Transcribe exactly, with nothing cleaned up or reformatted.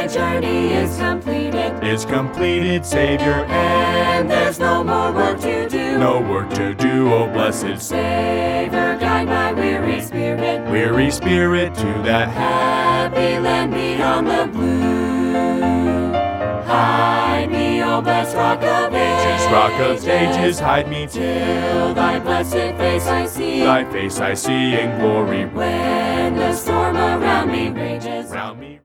my journey is completed. It's completed, Savior, And there's no more work to do. no work to do, oh blessed Savior, guide my weary spirit. weary spirit to that Happy land beyond the blue. Hide me, O blessed rock of ages. rock of ages. Hide me Till thy blessed face I see. thy face I see in glory When the storm around me rages. round me.